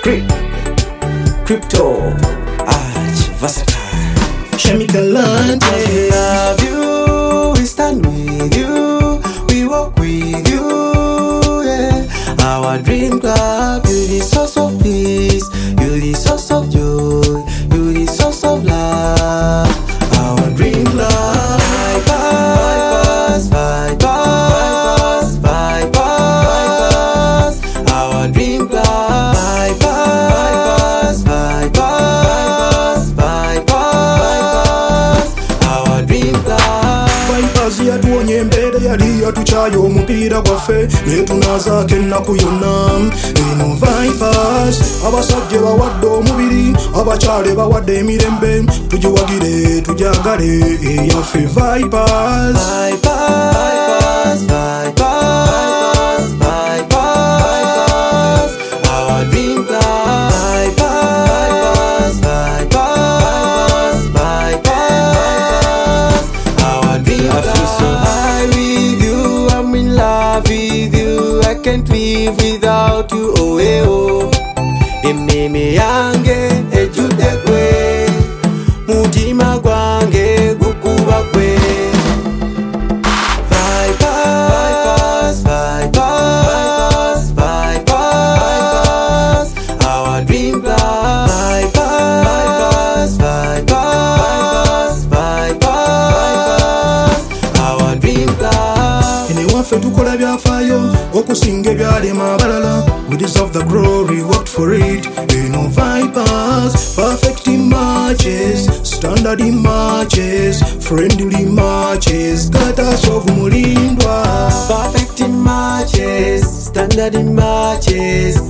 Crypto, versatile. Chemical and We love you, we stand with you, we walk with you, yeah. Our dream club, you the source of peace, you the source of joy, you the source of love. Our dream club, bypass, bypass, bypass. Our dream club, bypass, bypass, bypass. Our dream club. bypass yatuonye embeera yali yatuchayo omupiira gwaffe naye tunazaako ennaku yonna. Eno bypass abasajja bawadde omubiri, abakyale bawadde emirembe, tugiwagire tujagale eyaffe bypass. Bypass, bypass, bypass. Our dream club. Bypass, bypass, bypass. Our dream club. I feel so high with you, I'm in love with you, I can't live without you, oh eh oh. Ememe yange ejjudde gwe, mutima gwange gukuba gwe. Bypass, bypass, bypass. Our dream club. Bypass, bypass, bypass. Our dream club. Ene waffe tukola byafaayo okusinga ebyalema abalala. We deserve the glory, worked for it. Eno bypass, perfect in matches, standard in matches, friendly matches, Gatas of Mulindwa. Perfect in matches, standard in matches,